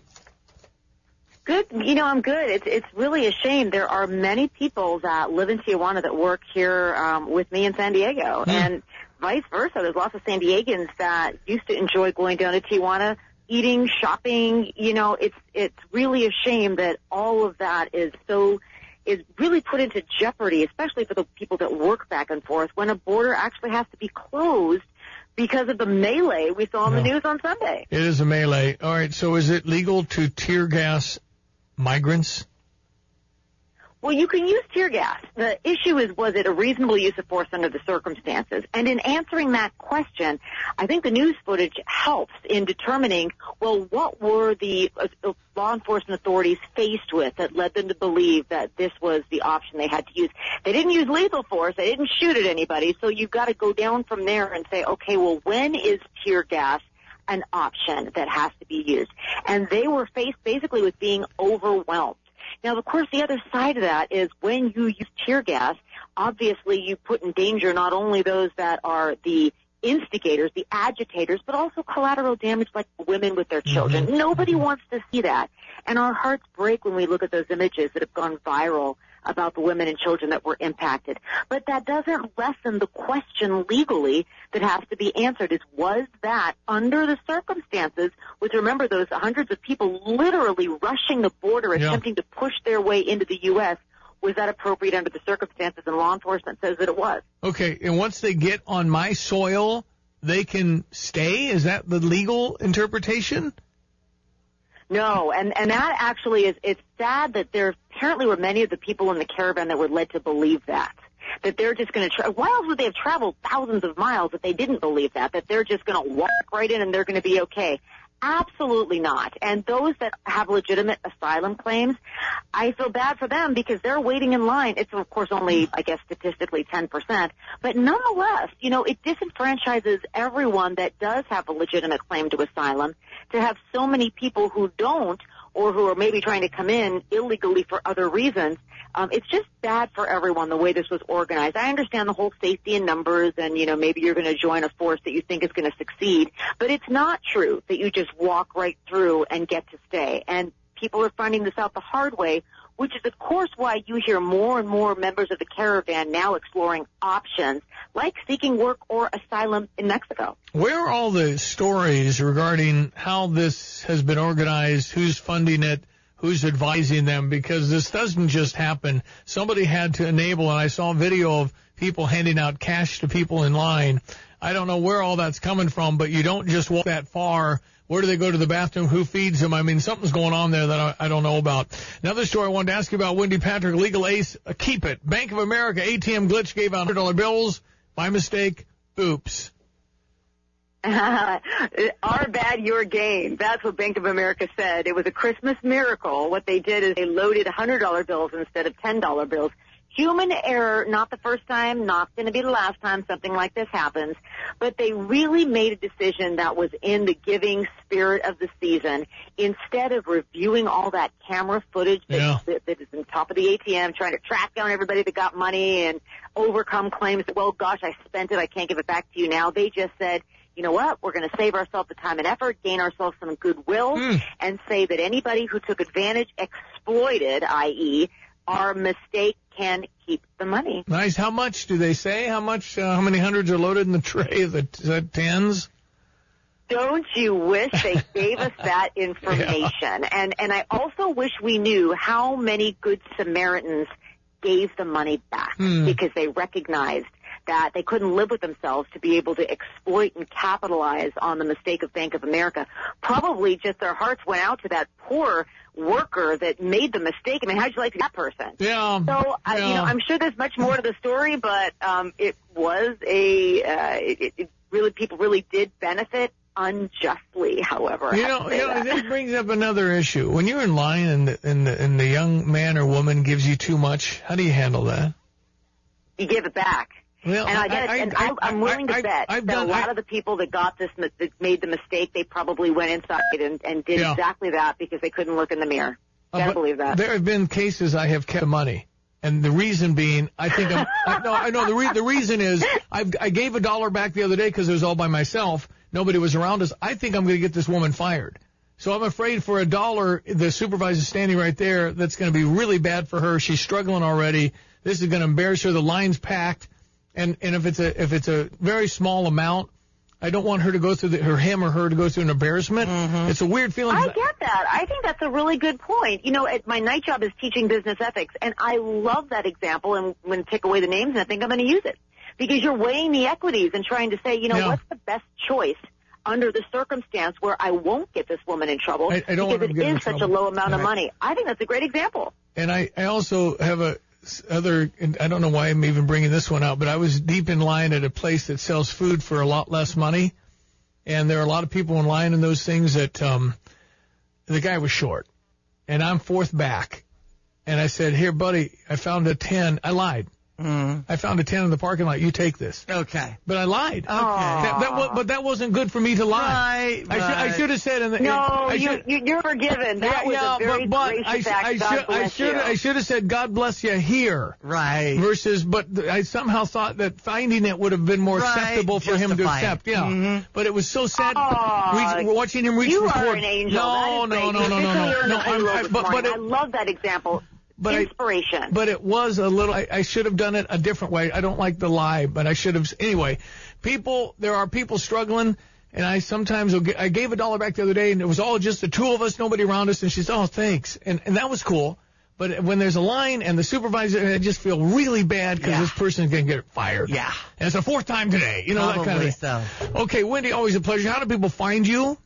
Good. You know, I'm good. It's it's really a shame. There are many people that live in Tijuana that work here um, with me in San Diego, Hmm. and vice versa. There's lots of San Diegans that used to enjoy going down to Tijuana, eating, shopping. You know, it's it's really a shame that all of that is so is really put into jeopardy, especially for the people that work back and forth, when a border actually has to be closed because of the melee we saw on the news on Sunday. It is a melee. All right, so is it legal to tear gas migrants? Well, you can use tear gas. The issue is, was it a reasonable use of force under the circumstances? And in answering that question, I think the news footage helps in determining, well, what were the uh, law enforcement authorities faced with that led them to believe that this was the option they had to use? They didn't use lethal force. They didn't shoot at anybody. So you've got to go down from there and say, okay, well, when is tear gas an option that has to be used? And they were faced basically with being overwhelmed. Now, of course, the other side of that is when you use tear gas, obviously you put in danger not only those that are the instigators, the agitators, but also collateral damage like women with their children. Mm-hmm. Nobody wants to see that. And our hearts break when we look at those images that have gone viral about the women and children that were impacted. But that doesn't lessen the question legally that has to be answered is, was that under the circumstances, with, remember, those hundreds of people literally rushing the border, Yeah. attempting to push their way into the U S, was that appropriate under the circumstances? And law enforcement says that it was. Okay, and once they get on my soil, they can stay? Is that the legal interpretation? No, and, and that actually is, it's sad that there apparently were many of the people in the caravan that were led to believe that. That they're just going to, tra- why else would they have traveled thousands of miles if they didn't believe that? That they're just going to walk right in and they're going to be okay. Absolutely not. And those that have legitimate asylum claims, I feel bad for them because they're waiting in line. It's, of course, only, I guess, statistically ten percent. But nonetheless, you know, it disenfranchises everyone that does have a legitimate claim to asylum to have so many people who don't or who are maybe trying to come in illegally for other reasons. Um, it's just bad for everyone the way this was organized. I understand the whole safety in numbers and, you know, maybe you're going to join a force that you think is going to succeed. But it's not true that you just walk right through and get to stay. And people are finding this out the hard way, which is, of course, why you hear more and more members of the caravan now exploring options like seeking work or asylum in Mexico. Where are all the stories regarding how this has been organized, who's funding it, who's advising them? Because this doesn't just happen. Somebody had to enable, and I saw a video of people handing out cash to people in line. I don't know where all that's coming from, but you don't just walk that far. Where do they go to the bathroom? Who feeds them? I mean, something's going on there that I, I don't know about. Another story I wanted to ask you about, Wendy Patrick, legal ace, uh, keep it. Bank of America A T M glitch gave out one hundred dollar bills. My mistake. Oops. Our bad, your gain. That's what Bank of America said. It was a Christmas miracle. What they did is they loaded one hundred dollar bills instead of ten dollar bills. Human error, not the first time, not going to be the last time something like this happens. But they really made a decision that was in the giving spirit of the season. Instead of reviewing all that camera footage that, Yeah. that, that is on top of the A T M, trying to track down everybody that got money and overcome claims that, well, gosh, I spent it, I can't give it back to you now. They just said, you know what, we're going to save ourselves the time and effort, gain ourselves some goodwill, Mm. and say that anybody who took advantage, exploited, that is, our mistake, can keep the money. Nice. How much do they say? How much? Uh, how many hundreds are loaded in the tray? Is it, is that tens? Don't you wish they gave us that information? Yeah. And and I also wish we knew how many good Samaritans gave the money back Hmm. because they recognized that they couldn't live with themselves to be able to exploit and capitalize on the mistake of Bank of America. Probably just their hearts went out to that poor worker that made the mistake. I mean, how'd you like that person? Yeah. So, uh, yeah. you know, I'm sure there's much more to the story, but um, it was a, uh, it, it really, people really did benefit unjustly, however. I You have know, to say you know, that. this brings up another issue. When you're in line and the, and the, and the young man or woman gives you too much, how do you handle that? You give it back. Well, and I, get, I, and I, I, I'm willing I, to bet I, I've that done, a lot I, of the people that got this, that made the mistake, they probably went inside and, and did yeah. exactly that because they couldn't look in the mirror. Gotta uh, believe that. There have been cases I have kept the money. And the reason being, I think I'm, I, no, I know the re, the reason is I I gave a dollar back the other day because it was all by myself. Nobody was around us. I think I'm going to get this woman fired. So I'm afraid for a dollar, the supervisor's standing right there. That's going to be really bad for her. She's struggling already. This is going to embarrass her. The line's packed. And, and if it's a, if it's a very small amount, I don't want her to go through the, her, him or her to go through an embarrassment. Mm-hmm. It's a weird feeling. I get that. I think that's a really good point. You know, at, my night job is teaching business ethics, and I love that example. And when take away the names, and I think I'm going to use it because you're weighing the equities and trying to say, you know, yeah. what's the best choice under the circumstance where I won't get this woman in trouble I, I don't because want it is such a low amount and of I, money. I think that's a great example. And I, I also have a other, and I don't know why I'm even bringing this one out, but I was deep in line at a place that sells food for a lot less money. And there are a lot of people in line in those things that um, the guy was short. And I'm fourth back. And I said, here, buddy, I found a ten. I lied. Mm. I found a ten in the parking lot. You take this. Okay. But I lied. Okay. That, that was, but that wasn't good for me to lie. Right, I, right. sh- I should have said. In the, No, I you, should, you, you're forgiven. That yeah, was yeah, a very but, but gracious I, act. I, God should, I bless should, you. I should have said, God bless you here. Right. Versus, but I somehow thought that finding it would have been more right. acceptable for Justify him to accept. it. Yeah. Mm-hmm. But it was so sad. Aww, reach, watching him reach you for are cord. an angel. No, that is no, no, great. no, no, no, no, no. I'm, I, but, but it, I love that example. But Inspiration. I, but it was a little, I, I should have done it a different way. I don't like the lie, but I should have, anyway. People, there are people struggling, and I sometimes will get, I gave a dollar back the other day, and it was all just the two of us, nobody around us, and she said, oh, thanks. And, and that was cool. But when there's a line and the supervisor, I just feel really bad because yeah. this person's going to get fired. Yeah. And it's the fourth time today. You know, Probably that kind of thing. so. Okay, Wendy, always a pleasure. How do people find you?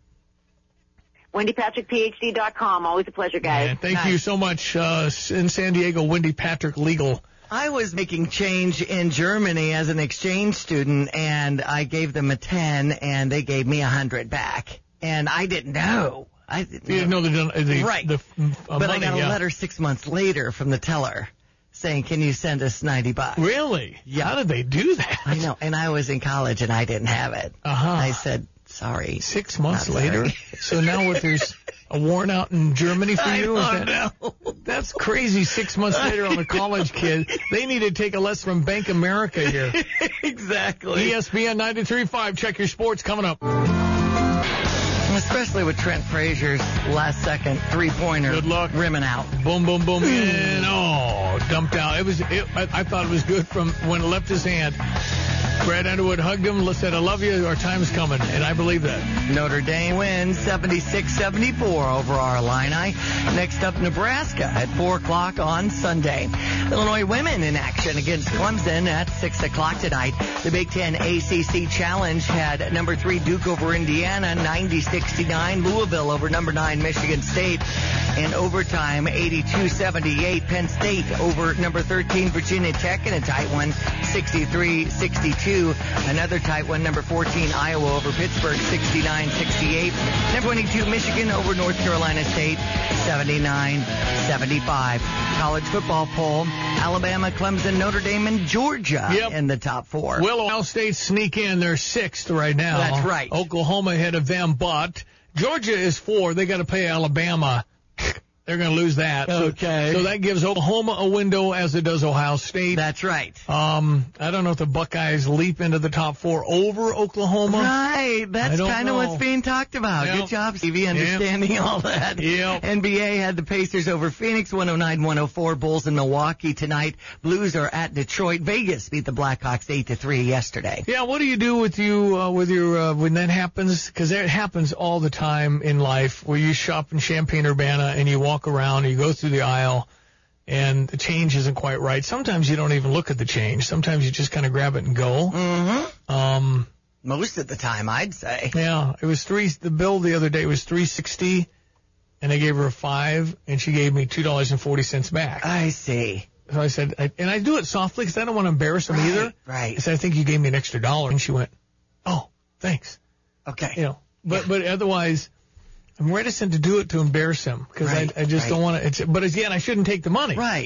Wendy Patrick P H D dot com. Always a pleasure, guys. Man, thank nice. you so much. Uh, in San Diego, Wendy Patrick Legal. I was making change in Germany as an exchange student, and I gave them a ten, and they gave me a hundred back. And I didn't know. I didn't You didn't know the, the, right. the uh, but money, I got a yeah. letter six months later from the teller saying, can you send us ninety bucks? Really? Yeah. How did they do that? I know. And I was in college, and I didn't have it. Uh-huh. I said, sorry. Six months Not later? sorry. So now what, there's a warrant out in Germany for you? I Is don't that, know. That's crazy. Six months later on a college kid. They need to take a lesson from Bank America here. Exactly. E S P N ninety-three point five. Check your sports coming up. Especially with Trent Frazier's last second three-pointer. Good luck. Rimming out. Boom, boom, boom. And oh, dumped out. It was. It, I, I thought it was good from when it left his hand. Brad Underwood hugged him, said, I love you, our time's coming, and I believe that. Notre Dame wins seventy-six seventy-four over our Illini. Next up, Nebraska at four o'clock on Sunday. Illinois women in action against Clemson at six o'clock tonight. The Big Ten A C C Challenge had number three Duke over Indiana, ninety sixty-nine. Louisville over number nine Michigan State. In overtime, eighty-two seventy-eight. Penn State over number thirteen Virginia Tech in a tight one, sixty-three sixty-two. Another tight one, number fourteen Iowa over Pittsburgh, sixty-nine sixty-eight. Number twenty-two Michigan over North Carolina State, seventy-nine seventy-five. College football poll, Alabama, Clemson, Notre Dame, and Georgia Yep. in the top four. Will Ohio State sneak in? They're sixth right now. That's right. Oklahoma ahead of them, but Georgia is four. They got to play Alabama. They're going to lose that. Okay. So, so that gives Oklahoma a window, as it does Ohio State. That's right. Um, I don't know if the Buckeyes leap into the top four over Oklahoma. Right. That's I don't kind of know. what's being talked about. Yep. Good job, Stevie, understanding Yep. all that. Yep. N B A had the Pacers over Phoenix, one oh nine one oh four. Bulls in Milwaukee tonight. Blues are at Detroit. Vegas beat the Blackhawks eight to three yesterday. Yeah, what do you do with you uh, with your uh, when that happens? Because it happens all the time in life, where you shop in Champaign-Urbana and you walk around and you go through the aisle and the change isn't quite right. Sometimes you don't even look at the change. Sometimes you just kind of grab it and go. Mm-hmm. Um, Most of the time, I'd say. yeah, it was three. The bill the other day was three sixty, and I gave her a five, and she gave me two dollars and forty cents back. I see. So I said, I, and I do it softly because I don't want to embarrass them Right, either. right. I said, I think you gave me an extra dollar, and she went, oh, thanks. Okay. You know, but Yeah. but otherwise, I'm reticent to do it to embarrass him because Right, I, I just right. don't want to. But again, I shouldn't take the money. Right.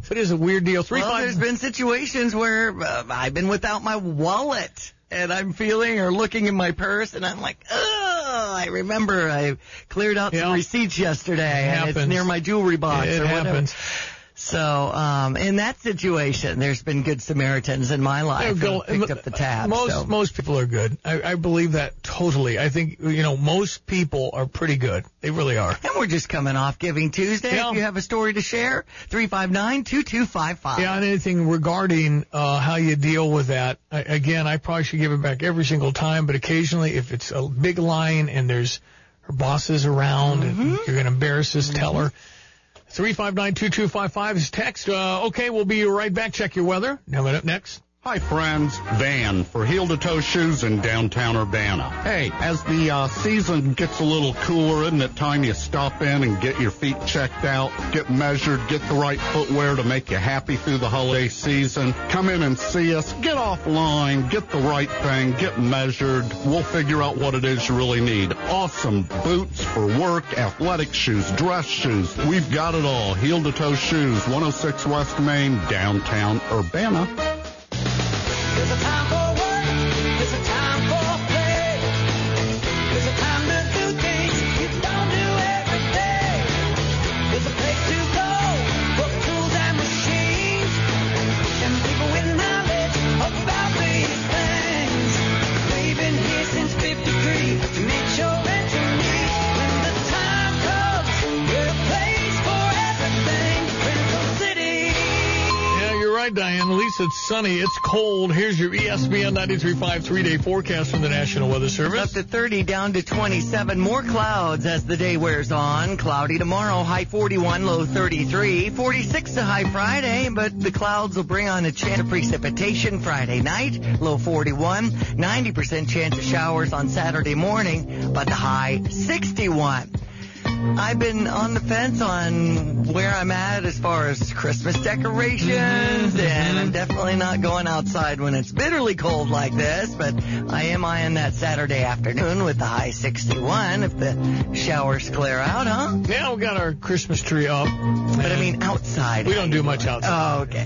So it is a weird deal. Three well, five. There's been situations where uh, I've been without my wallet, and I'm feeling or looking in my purse, and I'm like, oh, I remember I cleared out yeah. some receipts yesterday, it and happens. it's near my jewelry box it or whatever. happens. So, um, in that situation, there's been good Samaritans in my life who picked up the tab. Most so. most people are good. I, I believe that totally. I think, you know, most people are pretty good. They really are. And we're just coming off Giving Tuesday. Yeah. If you have a story to share, three five nine, two two five five. Yeah, and anything regarding uh, how you deal with that. I, again, I probably should give it back every single time, but occasionally if it's a big line and there's her bosses around mm-hmm. and you're going to embarrass this mm-hmm. teller. three five nine, two two five five is text. Uh, okay, we'll be right back. Check your weather. Coming up next. Hi, friends. Van for heel-to-toe shoes in downtown Urbana. Hey, as the uh, season gets a little cooler, isn't it time you stop in and get your feet checked out, get measured, get the right footwear to make you happy through the holiday season? Come in and see us. Get offline. Get the right thing. Get measured. We'll figure out what it is you really need. Awesome boots for work, athletic shoes, dress shoes. We've got it all. Heel-to-toe shoes, one oh six West Main, downtown Urbana. There's a time for work, there's a time for play, there's a time to do things you don't do every day. There's a place to go for tools and machines, and people with knowledge about these things. We've been here since fifty-three to make sure that you need. When the time comes, we're a place for everything. Rental City. Yeah, you're right, Diane. At least it's sunny. It's cold. Here's your E S P N ninety-three point five three-day forecast from the National Weather Service. Up to thirty, down to twenty-seven. More clouds as the day wears on. Cloudy tomorrow, high forty-one, low thirty-three. forty-six to high Friday, but the clouds will bring on a chance of precipitation Friday night, low forty-one. ninety percent chance of showers on Saturday morning, but the high sixty-one. I've been on the fence on where I'm at as far as Christmas decorations, mm-hmm. and I'm definitely not going outside when it's bitterly cold like this, but I am eyeing that Saturday afternoon with the high sixty-one if the showers clear out, huh? Yeah, we got our Christmas tree up. But I mean outside. We don't do much outside. Oh, okay.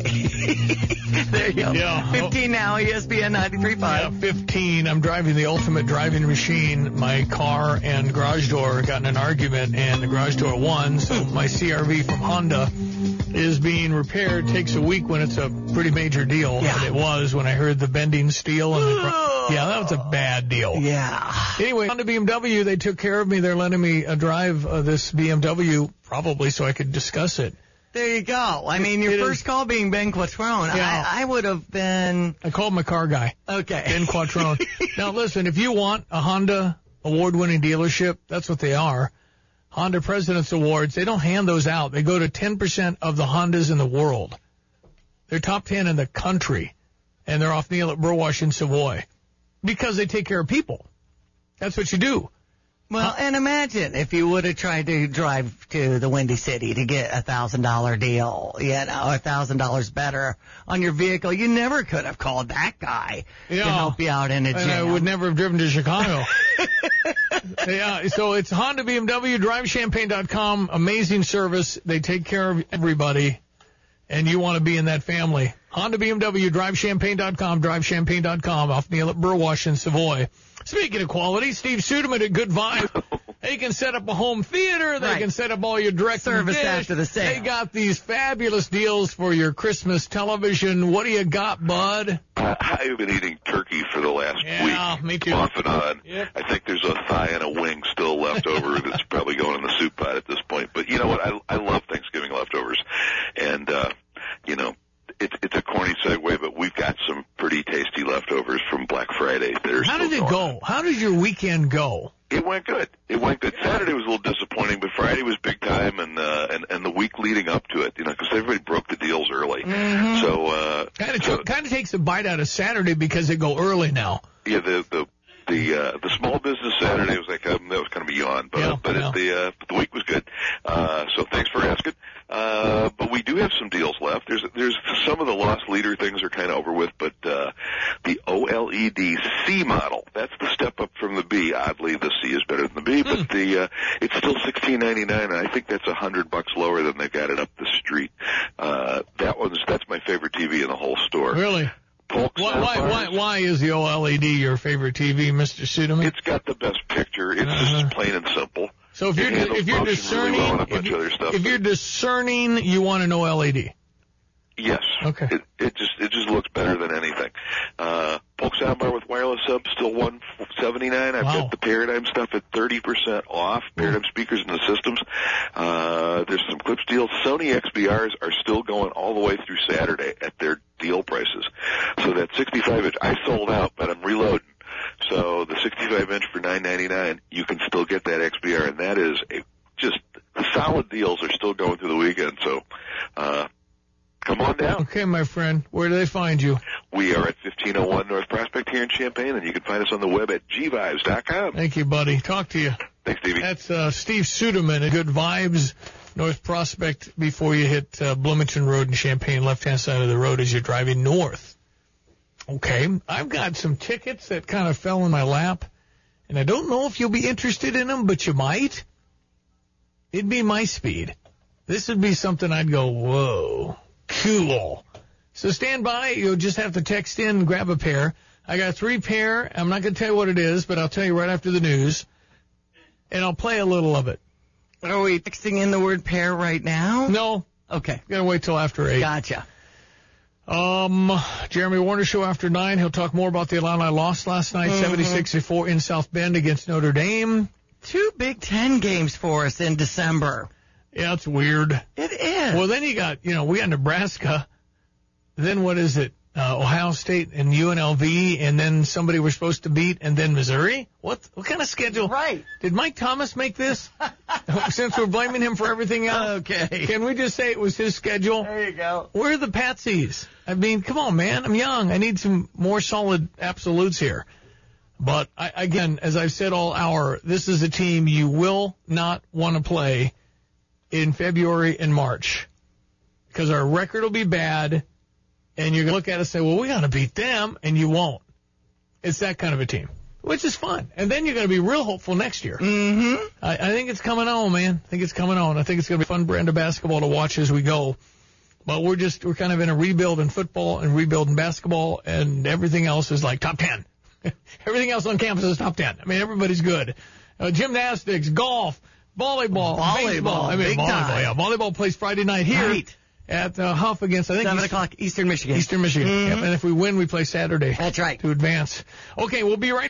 There you go. Yeah. fifteen now, E S P N ninety-three point five. Yeah, fifteen. I'm driving the ultimate driving machine. My car and garage door got in an argument, and the garage door won, so my C R V from Honda is being repaired. Takes a week when it's a pretty major deal, yeah. and it was when I heard the bending steel. And the, yeah, that was a bad deal. Yeah. Anyway, Honda B M W, they took care of me. They're letting me uh, drive uh, this B M W, probably so I could discuss it. There you go. I mean, your it first is, call being Ben Quattrone. Yeah. I, I would have been... I called my car guy. Okay. Ben Quattrone. Now, listen, if you want a Honda award-winning dealership, that's what they are. Honda President's Awards, they don't hand those out. They go to ten percent of the Hondas in the world. They're top ten in the country, and they're off Neil at Burwash in Savoy because they take care of people. That's what you do. Well, and imagine if you would have tried to drive to the Windy City to get a one thousand dollars deal, you know, one thousand dollars better on your vehicle. You never could have called that guy yeah. to help you out in a jam. And I would never have driven to Chicago. Yeah, so it's Honda B M W, drive champagne dot com. Amazing service. They take care of everybody, and you want to be in that family. Honda B M W, drive champagne dot com, drive champagne dot com, off Neil at Burwash in Savoy. Speaking of quality, Steve Suderman at Good Vibe. They can set up a home theater. They right. can set up all your direct service dish. after the sale. They got these fabulous deals for your Christmas television. What do you got, bud? Uh, I've been eating turkey for the last yeah, week, me too. off and on. Yep. I think there's a thigh and a wing still left over that's probably going in the soup pot at this point. But you know what? I, I love Thanksgiving leftovers. And, uh, you know, It's it's a corny segue, but we've got some pretty tasty leftovers from Black Friday that are How still did it going. go? How did your weekend go? It went good. It went good. Saturday was a little disappointing, but Friday was big time, and uh, and and the week leading up to it, you know, because everybody broke the deals early. Mm-hmm. So uh, kind of so, kind of takes a bite out of Saturday because they go early now. Yeah, the the the uh, the small business Saturday was like um, that was kind of a yawn, but yeah, but yeah. It, the uh, the week was good. Uh, so Thanks for asking. Uh, but we do have some deals left. There's, there's some of the loss leader things are kind of over with, but, uh, the OLED C model, that's the step up from the B. Oddly, the C is better than the B, but the, uh, it's still sixteen ninety-nine, and I think that's a hundred bucks lower than they got it up the street. Uh, that one's, that's my favorite T V in the whole store. Really? Why, why, why, why is the OLED your favorite T V, Mister Suderman? It's got the best picture. It's Uh-huh. just plain and simple. So if It you're handles if you're motion discerning, really well and a if, bunch you, of other stuff, if but- you're discerning, you want an OLED. Yes. Okay. It, it just it just looks better than anything. Uh, Polk soundbar with wireless sub still one seventy-nine. I've Wow. got the Paradigm stuff at thirty percent off. Paradigm speakers and the systems. Uh, there's some clips deals. Sony X B Rs are still going all the way through Saturday at their deal prices. So that sixty-five inch I sold out, but I'm reloading. So the sixty-five inch for nine ninety-nine, you can still get that X B R, and that is a just solid deals are still going through the weekend. So. Uh, Come on down. Okay, my friend. Where do they find you? We are at fifteen oh one North Prospect here in Champaign, and you can find us on the web at g vibes dot com. Thank you, buddy. Talk to you. Thanks, Stevie. That's uh, Steve Suderman at Good Vibes, North Prospect, before you hit uh, Bloomington Road in Champaign, left-hand side of the road as you're driving north. Okay, I've got some tickets that kind of fell in my lap, and I don't know if you'll be interested in them, but you might. It'd be my speed. This would be something I'd go, whoa. Cool. So stand by. You'll just have to text in and grab a pair. I got three pair. I'm not going to tell you what it is, but I'll tell you right after the news. And I'll play a little of it. Are we texting in the word pair right now? No. Okay. Got to wait till after eight. Gotcha. Um, Jeremy Warner show after nine. He'll talk more about the Illini loss last night, Mm-hmm. seventy-six to four in South Bend against Notre Dame. Two Big Ten games for us in December. Yeah, it's weird. It is. Well, then you got, you know, we got Nebraska. Then what is it? Uh, Ohio State and U N L V, and then somebody we're supposed to beat, and then Missouri? What what kind of schedule? Right. Did Mike Thomas make this? Since we're blaming him for everything else? Okay. Can we just say it was his schedule? There you go. Where are the patsies? I mean, come on, man. I'm young. I need some more solid absolutes here. But, I, again, as I've said all hour, this is a team you will not want to play in February and March, because our record will be bad, and you're going to look at it and say, well, we got to beat them, and you won't. It's that kind of a team, which is fun. And then you're going to be real hopeful next year. Mm-hmm. I, I think it's coming on, man. I think it's coming on. I think it's going to be a fun brand of basketball to watch as we go. But we're just, we're kind of in a rebuild in football and rebuild in basketball, and everything else is like top ten. Everything else on campus is top ten. I mean, everybody's good. Uh, gymnastics, golf, volleyball, Volleyball, baseball. I mean, big volleyball, time. yeah. Volleyball plays Friday night here Right. at uh, Huff against, I think, Seven East- o'clock, Eastern Michigan. Eastern Michigan. Mhm. Yep. And if we win, we play Saturday. That's right. To advance. Okay, we'll be right